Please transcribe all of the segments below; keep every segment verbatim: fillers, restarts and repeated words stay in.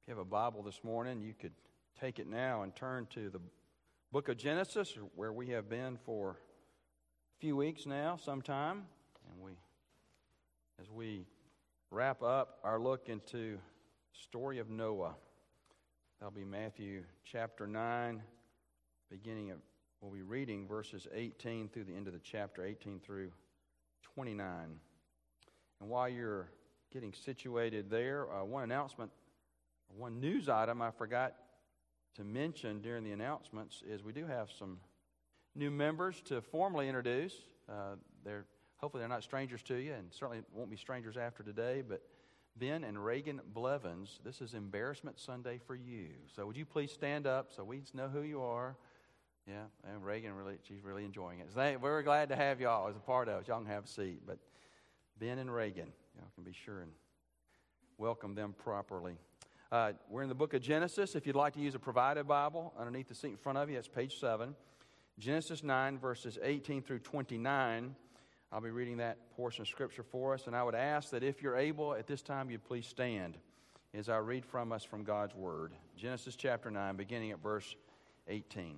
If you have a Bible this morning, you could take it now and turn to the book of Genesis, where we have been for a few weeks now, sometime. And we, as we wrap up our look into the story of Noah, that'll be Matthew chapter nine, beginning of, we'll be reading verses eighteen through the end of the chapter, eighteen through twenty-nine. And while you're getting situated there, uh, one announcement, one news item I forgot to mention during the announcements is we do have some new members to formally introduce. Uh, they're hopefully they're not strangers to you, and certainly won't be strangers after today. But Ben and Reagan Blevins, this is Embarrassment Sunday for you. So would you please stand up so we know who you are? Yeah, and Reagan really, she's really enjoying it. So they, we're glad to have y'all as a part of it. Y'all can have a seat. But Ben and Reagan, y'all can be sure and welcome them properly. Uh, we're in the book of Genesis. If you'd like to use a provided Bible, underneath the seat in front of you, that's page seven. Genesis nine, verses eighteen through twenty-nine. I'll be reading that portion of Scripture for us. And I would ask that if you're able at this time, you'd please stand as I read from us from God's Word. Genesis chapter nine, beginning at verse eighteen.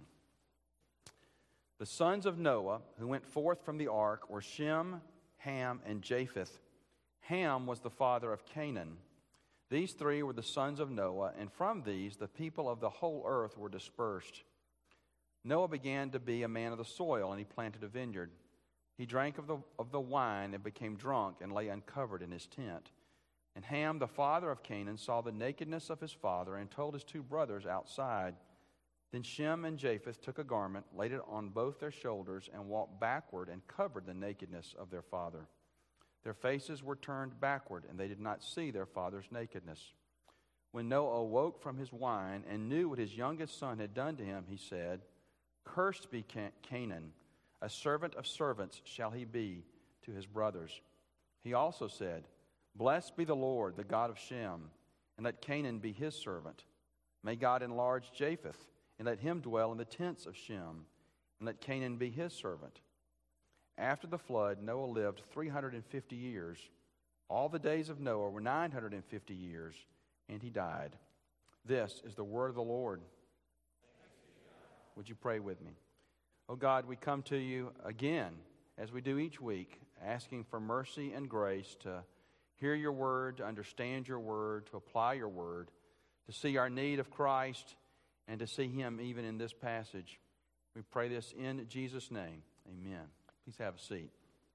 The sons of Noah who went forth from the ark were Shem, Ham, and Japheth. Ham was the father of Canaan. These three were the sons of Noah, and from these the people of the whole earth were dispersed. Noah began to be a man of the soil, and he planted a vineyard. He drank of the, of the wine and became drunk and lay uncovered in his tent. And Ham, the father of Canaan, saw the nakedness of his father and told his two brothers outside. Then Shem and Japheth took a garment, laid it on both their shoulders, and walked backward and covered the nakedness of their father. Their faces were turned backward, and they did not see their father's nakedness. When Noah awoke from his wine and knew what his youngest son had done to him, he said, "Cursed be Canaan, a servant of servants shall he be to his brothers." He also said, "Blessed be the Lord, the God of Shem, and let Canaan be his servant. May God enlarge Japheth, and let him dwell in the tents of Shem, and let Canaan be his servant." After the flood, Noah lived three hundred fifty years. All the days of Noah were nine hundred fifty years, and he died. This is the word of the Lord. Would you pray with me? Oh God, we come to you again, as we do each week, asking for mercy and grace to hear your word, to understand your word, to apply your word, to see our need of Christ, and to see him even in this passage. We pray this in Jesus' name. Amen. Please have a seat.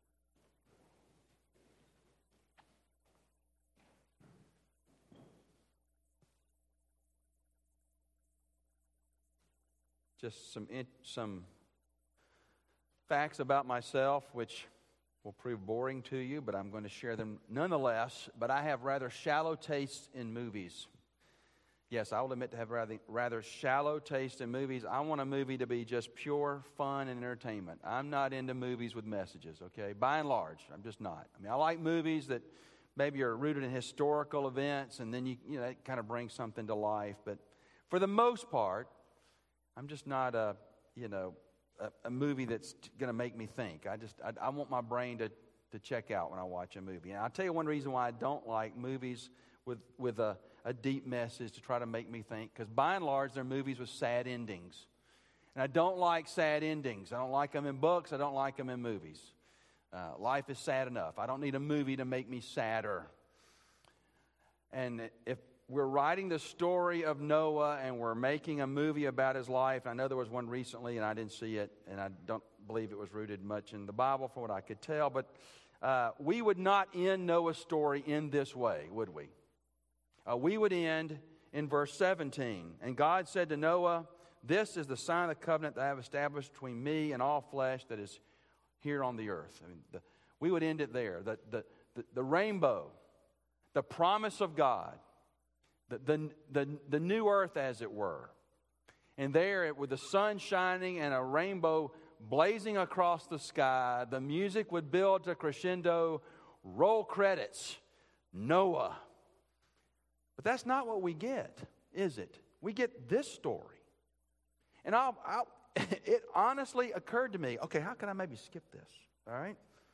Just some some facts about myself, which will prove boring to you, but I'm going to share them nonetheless. But I have rather shallow tastes in movies. Yes, I will admit to have rather, rather shallow taste in movies. I want a movie to be just pure fun and entertainment. I'm not into movies with messages, okay? By and large, I'm just not. I mean, I like movies that maybe are rooted in historical events, and then you, you know, it kind of brings something to life. But for the most part, I'm just not a, you know, a, a movie that's going to make me think. I just, I, I want my brain to, to check out when I watch a movie. And I'll tell you one reason why I don't like movies with with a a deep message to try to make me think, because by and large they're movies with sad endings, and I don't like sad endings. I don't like them in books. I don't like them in movies. Uh, life is sad enough. I don't need a movie to make me sadder. And if we're writing the story of Noah and we're making a movie about his life, I know there was one recently and I didn't see it, and I don't believe it was rooted much in the Bible from what I could tell, but uh, we would not end Noah's story in this way, would we? Uh, we would end in verse seventeen. And God said to Noah, "This is the sign of the covenant that I have established between me and all flesh that is here on the earth." I mean, the, we would end it there. The, the, the, the rainbow, the promise of God, the, the, the, the new earth, as it were. And there, with the sun shining and a rainbow blazing across the sky, the music would build to crescendo. Roll credits. Noah. But that's not what we get, is it? We get this story. And I'll, I'll, it honestly occurred to me, okay, how can I maybe skip this, all right?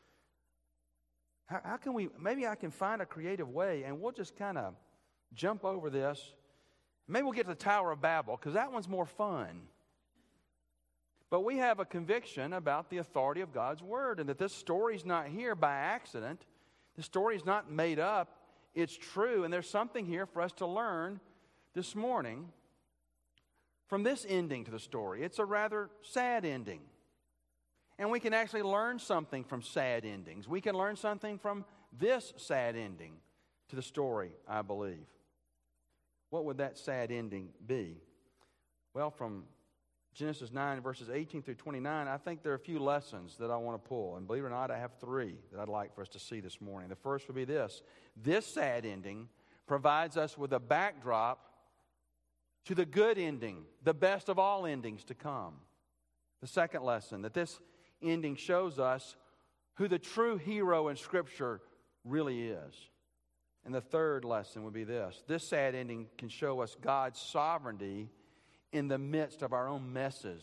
How, how can we, maybe I can find a creative way, and we'll just kind of jump over this Maybe we'll get to the Tower of Babel, because that one's more fun. But we have a conviction about the authority of God's Word, and that this story's not here by accident. The story is not made up. It's true, and there's something here for us to learn this morning from this ending to the story. It's a rather sad ending. And we can actually learn something from sad endings. We can learn something from this sad ending to the story, I believe. What would that sad ending be? Well, from Genesis nine, verses eighteen through twenty-nine, I think there are a few lessons that I want to pull. And believe it or not, I have three that I'd like for us to see this morning. The first would be this. This sad ending provides us with a backdrop to the good ending, the best of all endings to come. The second lesson, that this ending shows us who the true hero in Scripture really is. And the third lesson would be this. This sad ending can show us God's sovereignty in the midst of our own messes.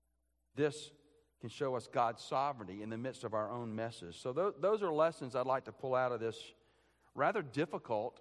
This can show us God's sovereignty in the midst of our own messes. So th- those are lessons I'd like to pull out of this rather difficult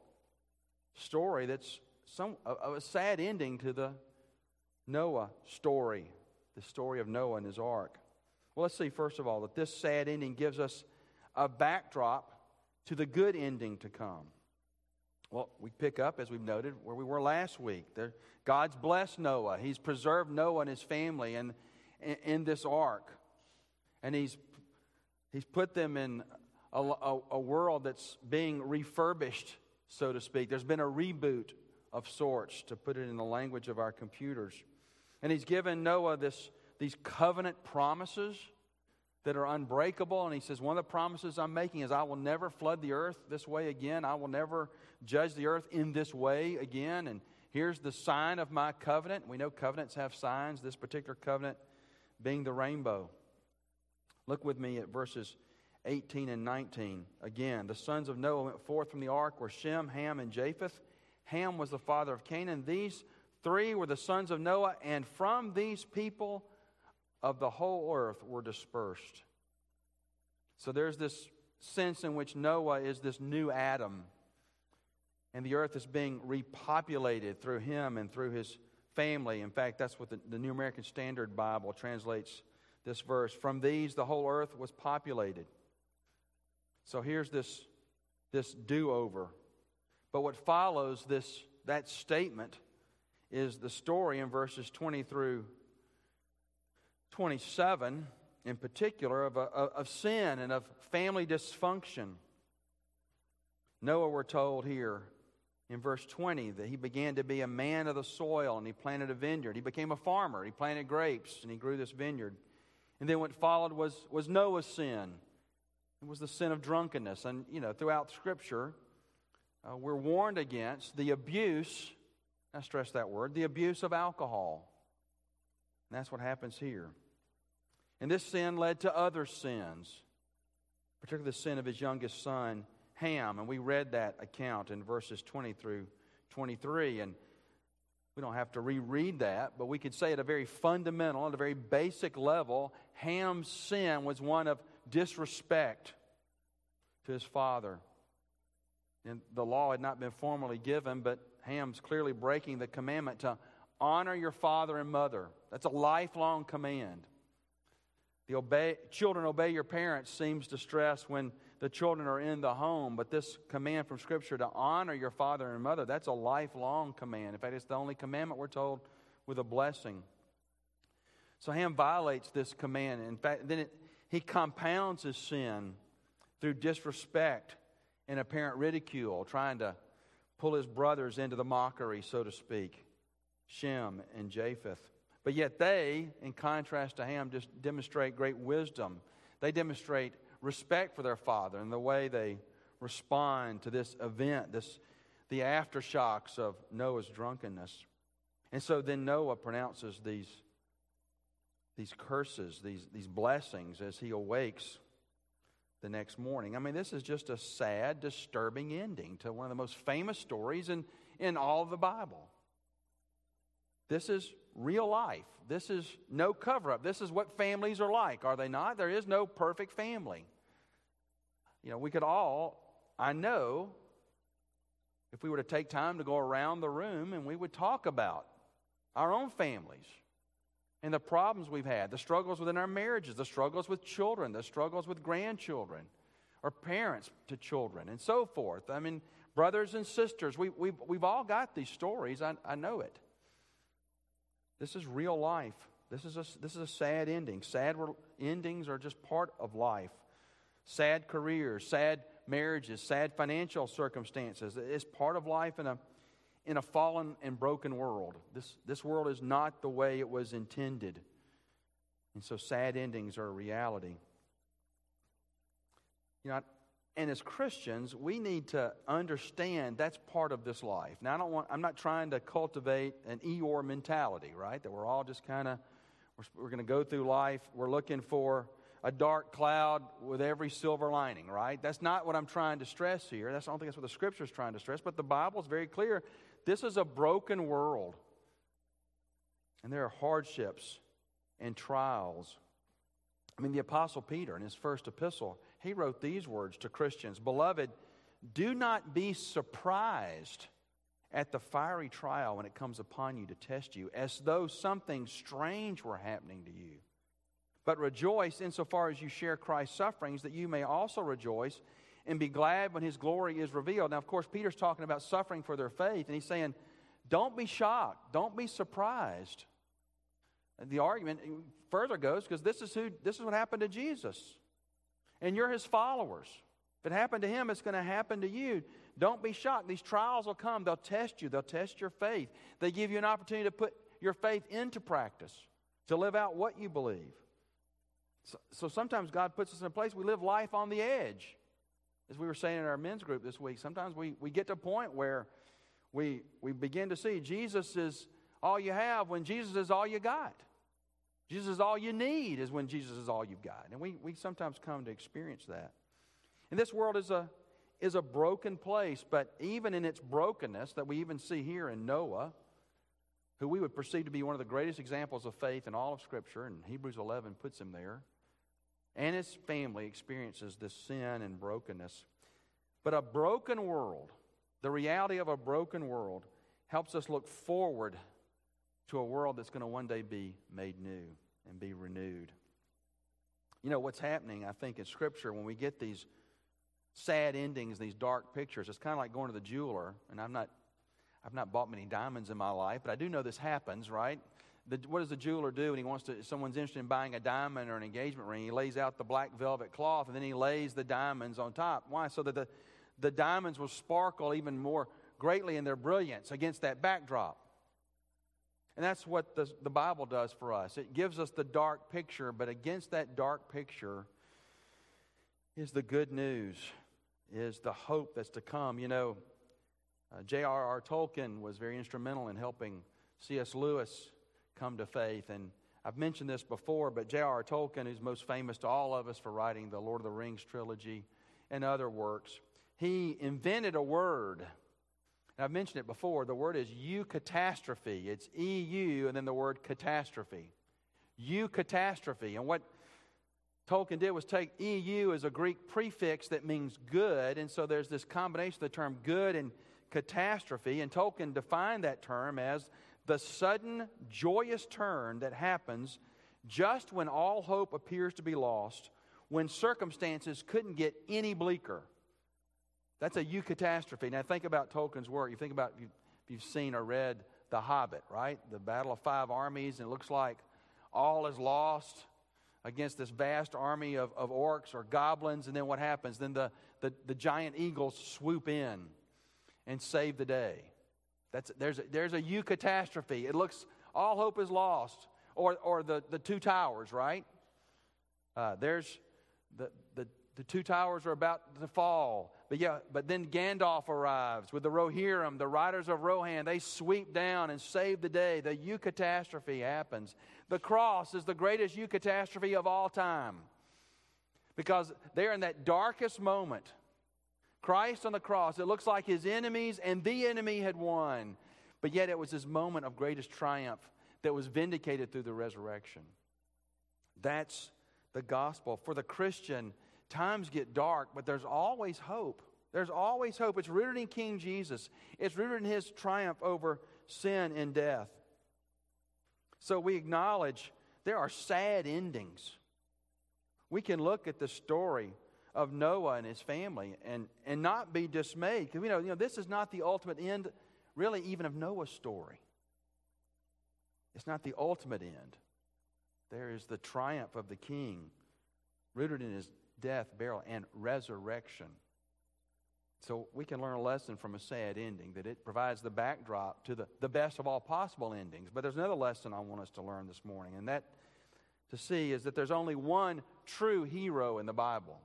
story that's some a, a sad ending to the Noah story, the story of Noah and his ark. Well, let's see, first of all, that this sad ending gives us a backdrop to the good ending to come. Well, we pick up, as we've noted, where we were last week. There, God's blessed Noah. He's preserved Noah and his family in, in, in this ark. And he's, he's put them in a, a, a world that's being refurbished, so to speak. There's been a reboot of sorts, to put it in the language of our computers. And he's given Noah this, these covenant promises that are unbreakable. And he says, one of the promises I'm making is I will never flood the earth this way again. I will never judge the earth in this way again. And here's the sign of my covenant. We know covenants have signs, this particular covenant being the rainbow. Look with me at verses eighteen and nineteen. Again, the sons of Noah went forth from the ark were Shem, Ham, and Japheth. Ham was the father of Canaan. These three were the sons of Noah, and from these people of the whole earth were dispersed. So there's this sense in which Noah is this new Adam, and the earth is being repopulated through him and through his family. In fact, that's what the, the New American Standard Bible translates this verse. From these, the whole earth was populated. So here's this, this do-over. But what follows this that statement is the story in verses twenty through twenty-seven, in particular, of, a, of sin and of family dysfunction. Noah, we're told here in verse twenty, that he began to be a man of the soil, and he planted a vineyard. He became a farmer. He planted grapes, and he grew this vineyard. And then what followed was, was Noah's sin. It was the sin of drunkenness. And, you know, throughout Scripture, uh, we're warned against the abuse, I stress that word, the abuse of alcohol. And that's what happens here. And this sin led to other sins, particularly the sin of his youngest son, Ham. And we read that account in verses twenty through twenty-three. And we don't have to reread that, but we could say at a very fundamental, at a very basic level, Ham's sin was one of disrespect to his father. And the law had not been formally given, but Ham's clearly breaking the commandment to honor your father and mother. That's a lifelong command. The obey, children obey your parents seems to stress when the children are in the home, but this command from Scripture to honor your father and mother, that's a lifelong command. In fact, it's the only commandment we're told with a blessing. So Ham violates this command. In fact, then it, he compounds his sin through disrespect and apparent ridicule, trying to pull his brothers into the mockery, so to speak, Shem and Japheth. But yet they, in contrast to Ham, just demonstrate great wisdom. They demonstrate respect for their father and the way they respond to this event, this the aftershocks of Noah's drunkenness. And so then Noah pronounces these, these curses, these, these blessings as he awakes the next morning. I mean, this is just a sad, disturbing ending to one of the most famous stories in, in all of the Bible. This is real life. This is no cover-up. This is what families are like, are they not? There is no perfect family. You know, we could all, I know, if we were to take time to go around the room and we would talk about our own families and the problems we've had, the struggles within our marriages, the struggles with children, the struggles with grandchildren, or parents to children, and so forth. I mean, brothers and sisters, we, we've, we've all got these stories. I, I know it. This is real life. This is a, this is a sad ending. Sad endings are just part of life. Sad careers, sad marriages, sad financial circumstances. It's part of life in a in a fallen and broken world. This, this world is not the way it was intended. And so sad endings are a reality. You know, and as Christians, we need to understand that's part of this life. Now, I don't want, I'm not trying to cultivate an Eeyore mentality, right? That we're all just kind of, we're, we're going to go through life. We're looking for a dark cloud with every silver lining, right? That's not what I'm trying to stress here. That's, I don't think that's what the Scripture is trying to stress. But the Bible is very clear. This is a broken world. And there are hardships and trials. I mean, the Apostle Peter in his first epistle, he wrote these words to Christians. Beloved, do not be surprised at the fiery trial when it comes upon you to test you, as though something strange were happening to you. But rejoice insofar as you share Christ's sufferings, that you may also rejoice and be glad when His glory is revealed. Now, of course, Peter's talking about suffering for their faith, and he's saying, don't be shocked. Don't be surprised. And the argument further goes, because this is who this is what happened to Jesus. And you're His followers. If it happened to Him, it's going to happen to you. Don't be shocked. These trials will come. They'll test you. They'll test your faith. They give you an opportunity to put your faith into practice, to live out what you believe. So, so sometimes God puts us in a place we live life on the edge. As we were saying in our men's group this week, sometimes we, we get to a point where we, we begin to see Jesus is all you have when Jesus is all you got. Jesus is all you need is when Jesus is all you've got. And we, we sometimes come to experience that. And this world is a, is a broken place, but even in its brokenness that we even see here in Noah, who we would perceive to be one of the greatest examples of faith in all of Scripture, and Hebrews eleven puts him there, and his family experiences this sin and brokenness. But a broken world, the reality of a broken world, helps us look forward to a world that's going to one day be made new and be renewed. You know, what's happening, I think, in Scripture, when we get these sad endings, these dark pictures, it's kind of like going to the jeweler, and I'm not, I've not bought many diamonds in my life, but I do know this happens, right? The, what does the jeweler do when he wants to, if someone's interested in buying a diamond or an engagement ring? He lays out the black velvet cloth, and then he lays the diamonds on top. Why? So that the, the diamonds will sparkle even more greatly in their brilliance against that backdrop. And that's what the, the Bible does for us. It gives us the dark picture, but against that dark picture is the good news, is the hope that's to come. You know, uh, J R R Tolkien was very instrumental in helping C S Lewis come to faith. And I've mentioned this before, but J R R Tolkien, who's most famous to all of us for writing the Lord of the Rings trilogy and other works, he invented a word. And I've mentioned it before. The word is eucatastrophe. It's E U and then the word catastrophe. Eucatastrophe. And what Tolkien did was take E U as a Greek prefix that means good. And so there's this combination of the term good and catastrophe. And Tolkien defined that term as the sudden, joyous turn that happens just when all hope appears to be lost, when circumstances couldn't get any bleaker. That's a eucatastrophe. Now think about Tolkien's work. You think about if you've seen or read The Hobbit, right? The Battle of Five Armies, and it looks like all is lost against this vast army of, of orcs or goblins, and then what happens? Then the, the, the giant eagles swoop in and save the day. That's, there's, a, there's a eucatastrophe. It looks, all hope is lost. Or, or the, the two towers, right? Uh, there's, the, the, the two towers are about to fall. But yeah, but then Gandalf arrives with the Rohirrim, the riders of Rohan. They sweep down and save the day. The eucatastrophe happens. The cross is the greatest eucatastrophe of all time. Because they're in that darkest moment. Christ on the cross, it looks like his enemies and the enemy had won. But yet it was his moment of greatest triumph that was vindicated through the resurrection. That's the gospel. For the Christian, times get dark, but there's always hope. There's always hope. It's rooted in King Jesus. It's rooted in His triumph over sin and death. So we acknowledge there are sad endings. We can look at the story of Noah and his family and, and not be dismayed. Because we know, you know, this is not the ultimate end, really, even of Noah's story. It's not the ultimate end. There is the triumph of the King, rooted in His death, burial, and resurrection. So we can learn a lesson from a sad ending, that it provides the backdrop to the, the best of all possible endings. But there's another lesson I want us to learn this morning, and that to see is that there's only one true hero in the Bible.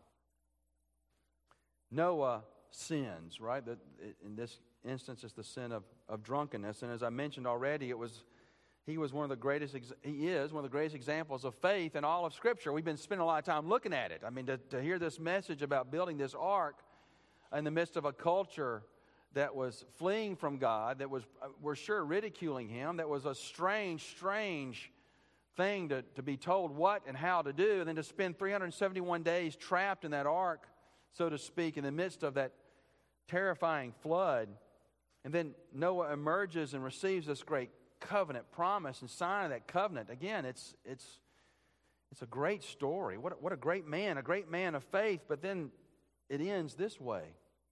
Noah sins, right? In this instance, it's the sin of, of drunkenness. And as I mentioned already, it was he was one of the greatest, he is one of the greatest examples of faith in all of Scripture. We've been spending a lot of time looking at it. I mean, to, to hear this message about building this ark in the midst of a culture that was fleeing from God, that was, we're sure, ridiculing Him, that was a strange, strange thing to, to be told what and how to do, and then to spend three hundred seventy-one days trapped in that ark, so to speak, in the midst of that terrifying flood. And then Noah emerges and receives this great covenant promise and sign of that covenant. Again, it's it's it's a great story. What, what a great man, a great man of faith, but then it ends this way.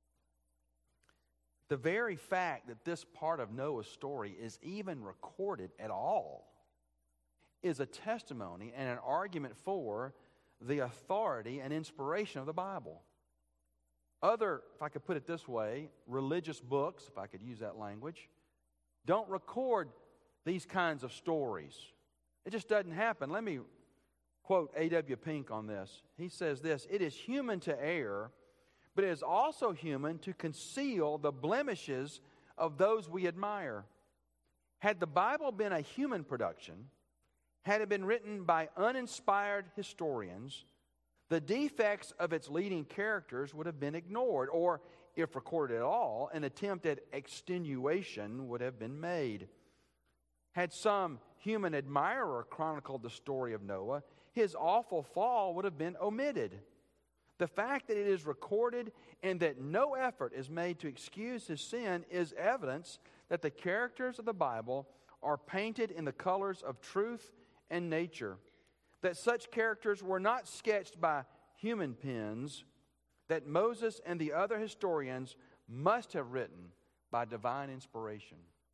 The very fact that this part of Noah's story is even recorded at all is a testimony and an argument for the authority and inspiration of the Bible. Other, if I could put it this way, religious books, if I could use that language, don't record these kinds of stories. It just doesn't happen. Let me quote A W Pink on this. He says this: "It is human to err, but it is also human to conceal the blemishes of those we admire. Had the Bible been a human production, had it been written by uninspired historians, the defects of its leading characters would have been ignored, or, if recorded at all, an attempt at extenuation would have been made. Had some human admirer chronicled the story of Noah, his awful fall would have been omitted. The fact that it is recorded and that no effort is made to excuse his sin is evidence that the characters of the Bible are painted in the colors of truth and nature, that such characters were not sketched by human pens, that Moses and the other historians must have written by divine inspiration."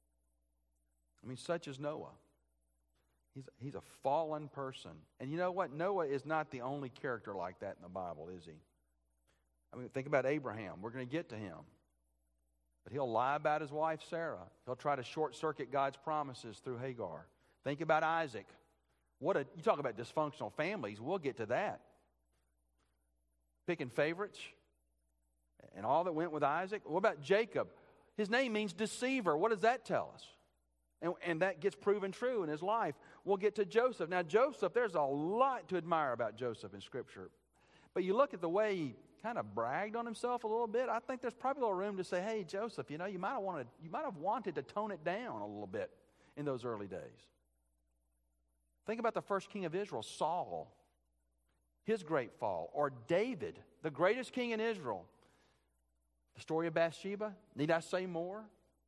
I mean, such as Noah. He's, he's a fallen person. And you know what? Noah is not the only character like that in the Bible, is he? I mean, think about Abraham. We're going to get to him. But he'll lie about his wife, Sarah. He'll try to short-circuit God's promises through Hagar. Think about Isaac. What a, you talk about dysfunctional families. We'll get to that. Picking favorites and all that went with Isaac. What about Jacob? His name means deceiver. What does that tell us? And, and that gets proven true in his life. We'll get to Joseph. Now, Joseph, there's a lot to admire about Joseph in Scripture. But you look at the way he kind of bragged on himself a little bit, I think there's probably a little room to say, hey, Joseph, you know, you might have wanted, you might have wanted to tone it down a little bit in those early days. Think about the first king of Israel, Saul, his great fall, or David, the greatest king in Israel. The story of Bathsheba, need I say more?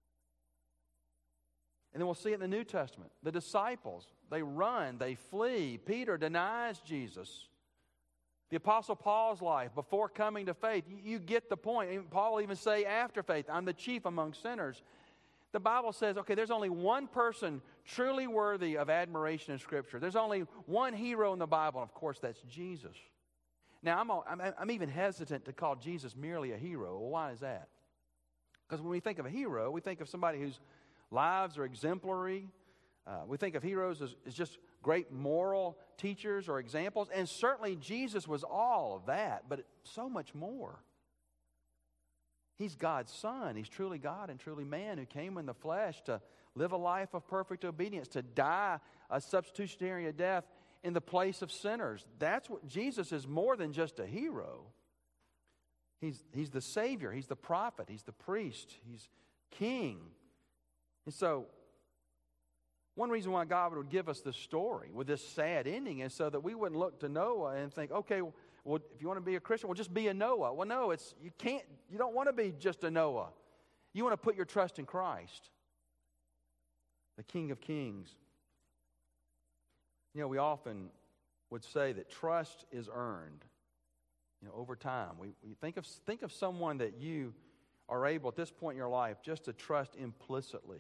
And then we'll see it in the New Testament. The disciples, they run, they flee. Peter denies Jesus. The Apostle Paul's life before coming to faith, you, you get the point. And Paul even say after faith, I'm the chief among sinners. The Bible says, okay, there's only one person truly worthy of admiration in Scripture. There's only one hero in the Bible, and of course, that's Jesus. Now, I'm, I'm, I'm even hesitant to call Jesus merely a hero. Well, why is that? Because when we think of a hero, we think of somebody whose lives are exemplary. Uh, we think of heroes as, as just great moral teachers or examples, and certainly Jesus was all of that, but so much more. He's God's Son. He's truly God and truly man who came in the flesh to live a life of perfect obedience, to die a substitutionary death in the place of sinners. That's what Jesus is, more than just a hero. He's, he's the Savior. He's the prophet. He's the priest. He's king. And so, one reason why God would give us this story with this sad ending is so that we wouldn't look to Noah and think, okay, well, if you want to be a Christian, well, just be a Noah. Well, no, it's you can't. You don't want to be just a Noah. You want to put your trust in Christ, the King of Kings. You know, we often would say that trust is earned, you know, over time. We, we think of think of someone that you are able at this point in your life just to trust implicitly.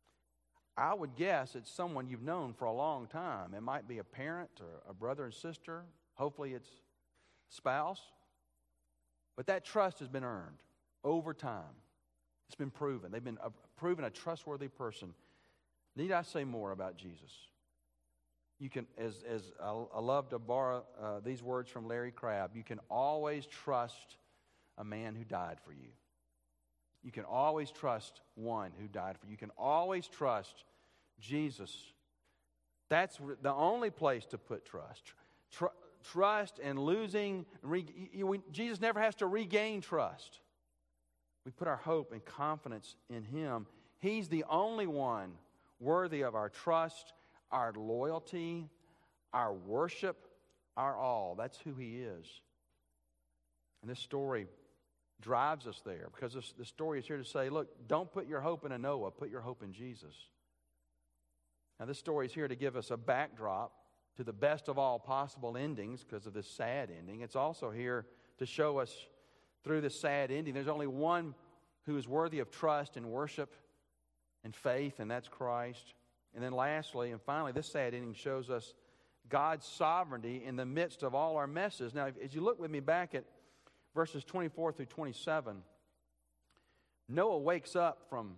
I would guess it's someone you've known for a long time. It might be a parent or a brother and sister. Hopefully it's a spouse. But that trust has been earned over time. It's been proven. They've been a, proven a trustworthy person. Need I say more about Jesus? You can, as as I, I love to borrow uh, these words from Larry Crabb, you can always trust a man who died for you. You can always trust one who died for you. You can always trust Jesus. That's the only place to put trust. Tr- trust and losing. Re- you, we, Jesus never has to regain trust. We put our hope and confidence in Him. He's the only one worthy of our trust, our loyalty, our worship, our all. That's who He is. And this story drives us there, because this, this story is here to say, look, don't put your hope in a Noah, put your hope in Jesus. Now, this story is here to give us a backdrop to the best of all possible endings because of this sad ending. It's also here to show us through this sad ending, there's only one who is worthy of trust and worship and faith, and that's Christ. And then lastly, and finally, this sad ending shows us God's sovereignty in the midst of all our messes. Now, as you look with me back at verses twenty-four through twenty-seven, Noah wakes up from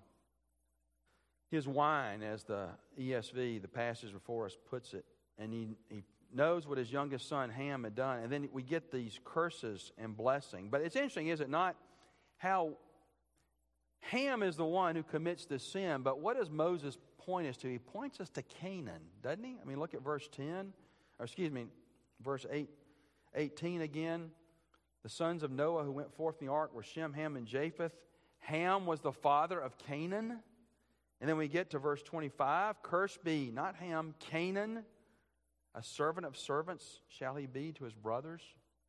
his wine, as the E S V, the passage before us, puts it, and he, he knows what his youngest son Ham had done, and then we get these curses and blessing. But it's interesting, is it not, how Ham is the one who commits this sin, but what does Moses point us to? He points us to Canaan, doesn't he? I mean, look at verse ten, or excuse me, verse eight, eighteen again. The sons of Noah who went forth in the ark were Shem, Ham, and Japheth. Ham was the father of Canaan. And then we get to verse twenty-five. Cursed be, not Ham, Canaan, a servant of servants shall he be to his brothers.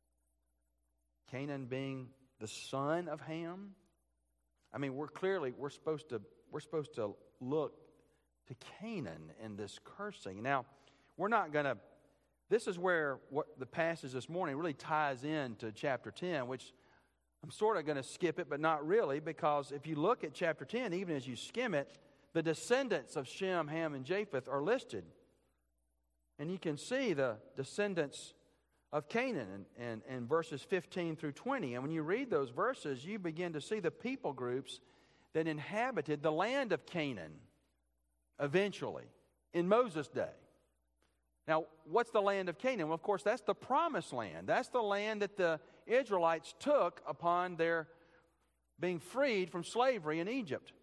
Canaan being the son of Ham. I mean, we're clearly, we're supposed to, we're supposed to look to Canaan in this cursing. Now, we're not going to, this is where what the passage this morning really ties into chapter ten, which I'm sort of going to skip it, but not really, because if you look at chapter ten, even as you skim it, the descendants of Shem, Ham, and Japheth are listed. And you can see the descendants of Canaan in, in, in verses fifteen through twenty. And when you read those verses, you begin to see the people groups that inhabited the land of Canaan eventually, in Moses' day. Now, what's the land of Canaan? Well, of course, that's the promised land. That's the land that the Israelites took upon their being freed from slavery in Egypt.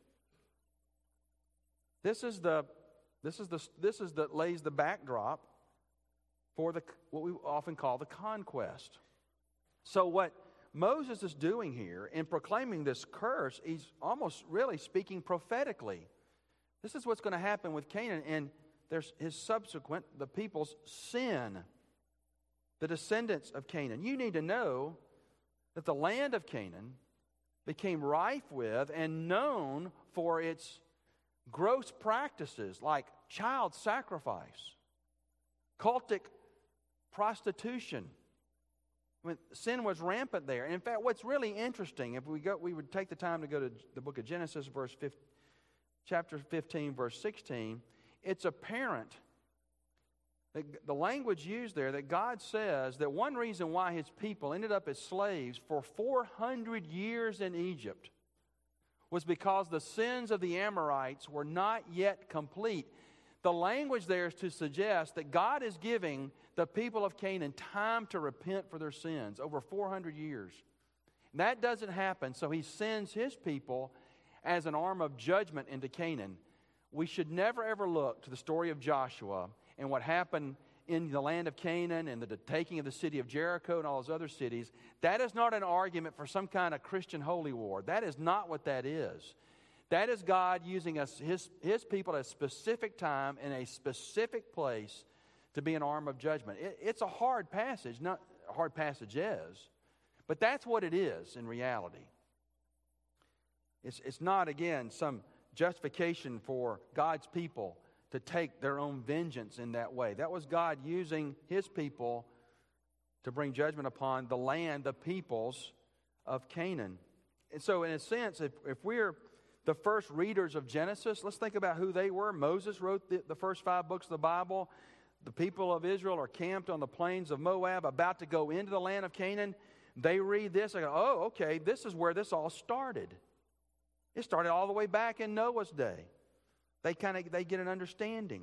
This is the this is the this is the lays the backdrop for the what we often call the conquest. So what Moses is doing here in proclaiming this curse, he's almost really speaking prophetically. This is what's going to happen with Canaan, and there's his subsequent, the people's sin, the descendants of Canaan. You need to know that the land of Canaan became rife with and known for its gross practices like child sacrifice, cultic prostitution. I mean, sin was rampant there. And in fact, what's really interesting, if we go, we would take the time to go to the book of Genesis, verse fifteen, chapter fifteen, verse sixteen. It's apparent that the language used there, that God says that one reason why His people ended up as slaves for four hundred years in Egypt was because the sins of the Amorites were not yet complete. The language there is to suggest that God is giving the people of Canaan time to repent for their sins over four hundred years. And that doesn't happen, so He sends His people as an arm of judgment into Canaan. We should never ever look to the story of Joshua and what happened in the land of Canaan and the taking of the city of Jericho and all those other cities. That is not an argument for some kind of Christian holy war. That is not what that is. That is God using us, his, his people at a specific time in a specific place to be an arm of judgment. It, it's a hard passage, not hard passage is. But that's what it is in reality. It's, it's not, again, some justification for God's people to take their own vengeance in that way. That was God using His people to bring judgment upon the land, the peoples of Canaan. And so, in a sense, if, if we're the first readers of Genesis, let's think about who they were. Moses wrote the, the first five books of the Bible. The people of Israel are camped on the plains of Moab, about to go into the land of Canaan. They read this, they go, oh, okay, this is where this all started. It started all the way back in Noah's day. They kind of they get an understanding.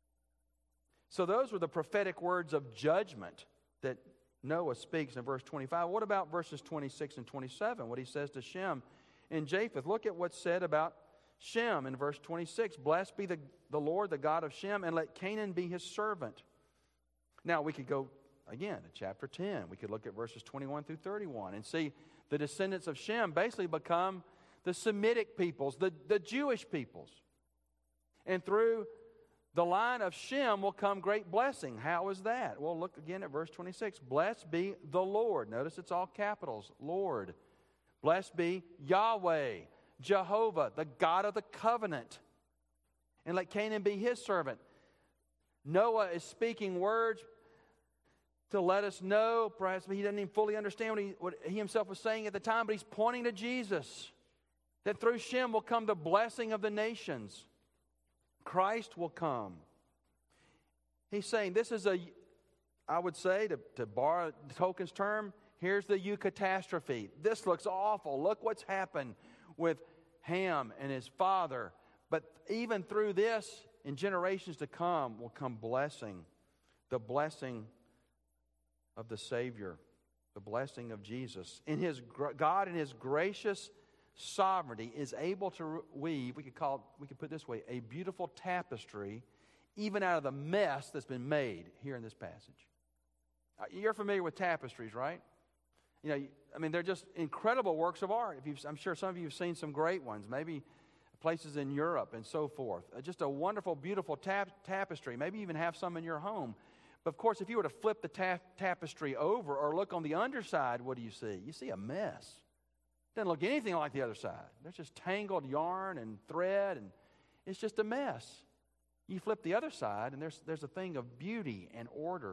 So those were the prophetic words of judgment that Noah speaks in verse twenty-five. What about verses twenty-six and twenty-seven? What he says to Shem and Japheth. Look at what's said about Shem in verse twenty-six. Blessed be the, the Lord, the God of Shem, and let Canaan be his servant. Now we could go again to chapter ten. We could look at verses twenty-one through thirty-one and see the descendants of Shem basically become the Semitic peoples, the, the Jewish peoples. And through the line of Shem will come great blessing. How is that? Well, look again at verse twenty-six. Blessed be the Lord. Notice it's all capitals. Lord. Blessed be Yahweh, Jehovah, the God of the covenant. And let Canaan be his servant. Noah is speaking words to let us know, perhaps he doesn't even fully understand what he, what he himself was saying at the time, but he's pointing to Jesus. That through Shem will come the blessing of the nations. Christ will come. He's saying this is a, I would say, to, to borrow Tolkien's term, here's the eucatastrophe. This looks awful. Look what's happened with Ham and his father. But even through this, in generations to come, will come blessing. The blessing of the Savior. The blessing of Jesus. In his God, in his gracious sovereignty, is able to weave, we could call, we could put it this way, a beautiful tapestry, even out of the mess that's been made here in this passage. You're familiar with tapestries, right? You know, I mean, they're just incredible works of art. If you've, I'm sure some of you have seen some great ones, maybe places in Europe and so forth. Just a wonderful, beautiful tap, tapestry. Maybe even have some in your home. But of course, if you were to flip the tap, tapestry over or look on the underside, what do you see? You see a mess. Doesn't look anything like the other side. There's just tangled yarn and thread, and it's just a mess. You flip the other side, and there's, there's a thing of beauty and order.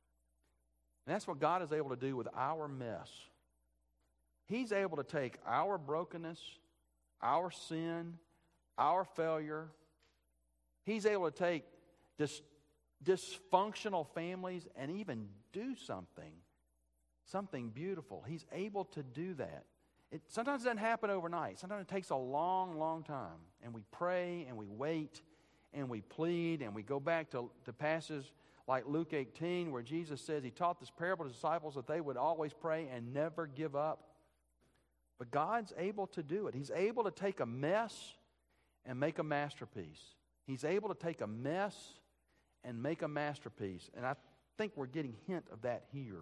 And that's what God is able to do with our mess. He's able to take our brokenness, our sin, our failure. He's able to take dis- dysfunctional families and even do something, something beautiful. He's able to do that. It sometimes it doesn't happen overnight. Sometimes it takes a long, long time. And we pray and we wait and we plead and we go back to, to passages like Luke eighteen where Jesus says he taught this parable to his disciples that they would always pray and never give up. But God's able to do it. He's able to take a mess and make a masterpiece. He's able to take a mess and make a masterpiece. And I think we're getting hint of that here.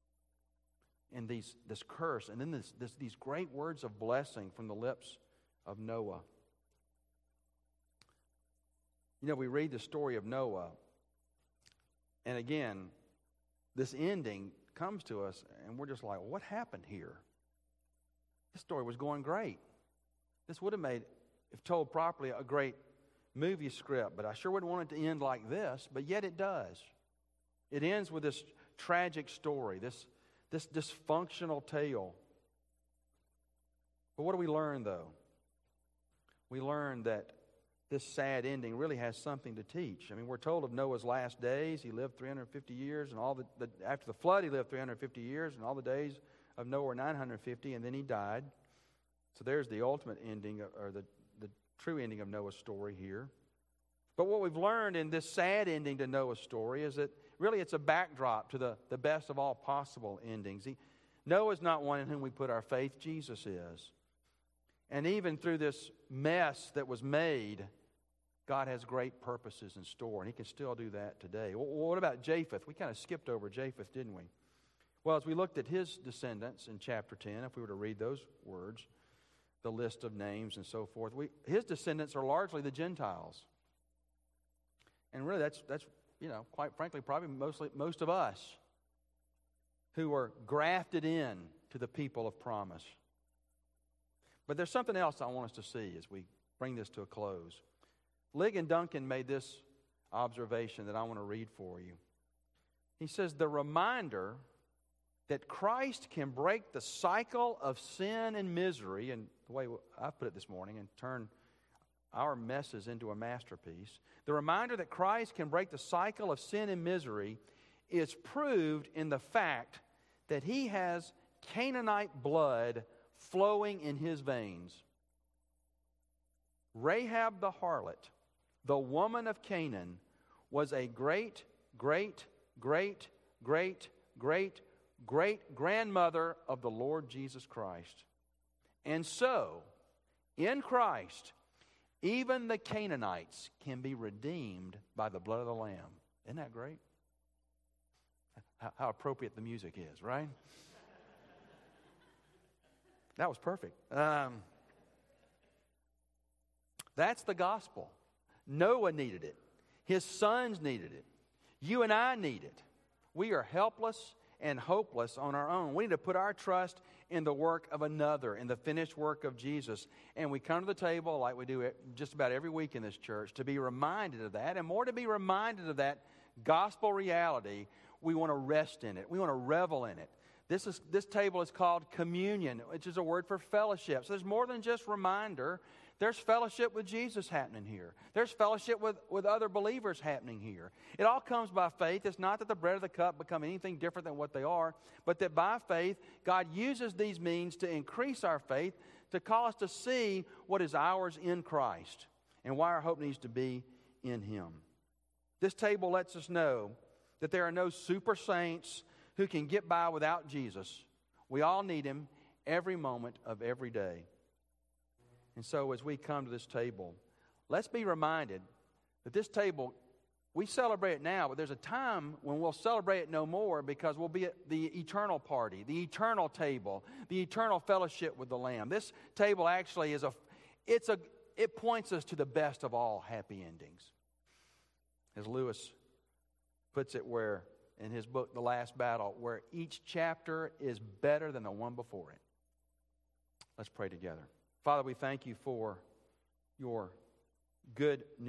In these, this curse, and then this, this, these great words of blessing from the lips of Noah. You know, we read the story of Noah, and again, this ending comes to us, and we're just like, well, what happened here? This story was going great. This would have made, if told properly, a great movie script, but I sure wouldn't want it to end like this, but yet it does. It ends with this tragic story, this This dysfunctional tale. But what do we learn, though? We learn that this sad ending really has something to teach. I mean, we're told of Noah's last days. He lived three hundred fifty years, and all the, the after the flood, he lived three hundred fifty years, and all the days of Noah were nine hundred fifty, and then he died. So there's the ultimate ending, or the, the true ending of Noah's story here. But what we've learned in this sad ending to Noah's story is that really it's a backdrop to the, the best of all possible endings. He, Noah's not one in whom we put our faith. Jesus is. And even through this mess that was made, God has great purposes in store, and he can still do that today. Well, what about Japheth? We kind of skipped over Japheth, didn't we? Well, as we looked at his descendants in chapter ten, if we were to read those words, the list of names and so forth, we, his descendants are largely the Gentiles. And really, that's, that's you know, quite frankly, probably mostly most of us. who are grafted in to the people of promise. But there's something else I want us to see as we bring this to a close. Ligon Duncan made this observation that I want to read for you. He says, the reminder that Christ can break the cycle of sin and misery, and the way I put it this morning, and turn our messes into a masterpiece. The reminder that Christ can break the cycle of sin and misery is proved in the fact that He has Canaanite blood flowing in His veins. Rahab the harlot, the woman of Canaan, was a great, great, great, great, great, great grandmother of the Lord Jesus Christ. And so, in Christ, even the Canaanites can be redeemed by the blood of the Lamb. Isn't that great? How, how appropriate the music is, right? That was perfect. Um, that's the gospel. Noah needed it. His sons needed it. You and I need it. We are helpless and hopeless on our own. We need to put our trust in the work of another, in the finished work of Jesus. And we come to the table like we do just about every week in this church to be reminded of that. And more to be reminded of that gospel reality, we want to rest in it. We want to revel in it. This is this table is called communion, which is a word for fellowship. So there's more than just reminder. There's fellowship with Jesus happening here. There's fellowship with, with other believers happening here. It all comes by faith. It's not that the bread or the cup become anything different than what they are, but that by faith, God uses these means to increase our faith, to call us to see what is ours in Christ and why our hope needs to be in Him. This table lets us know that there are no super saints who can get by without Jesus. We all need Him every moment of every day. And so as we come to this table, let's be reminded that this table, we celebrate it now, but there's a time when we'll celebrate it no more because we'll be at the eternal party, the eternal table, the eternal fellowship with the Lamb. This table actually is a, it's a, it points us to the best of all happy endings. As Lewis puts it where, in his book, The Last Battle, where each chapter is better than the one before it. Let's pray together. Father, we thank You for Your good news.